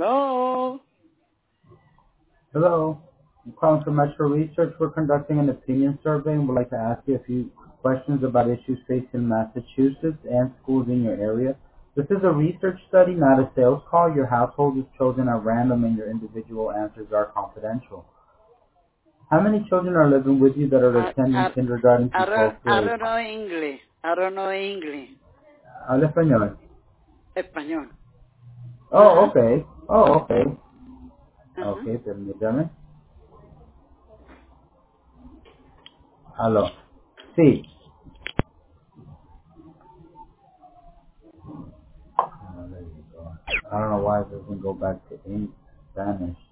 Hello. Hello. I'm calling from Metro Research. We're conducting an opinion survey and would like to ask you a few questions about issues facing Massachusetts and schools in your area. This is a research study, not a sales call. Your household is chosen at random and your individual answers are confidential. How many children are living with you that are attending kindergarten through 12th I grade? don't know English. I don't know English. Habla español. Español. Oh, Ajá. okay. Oh, okay. Ajá. Okay, permítame. Aló. Sí. Oh, there you go. I don't know why it doesn't go back to Spanish.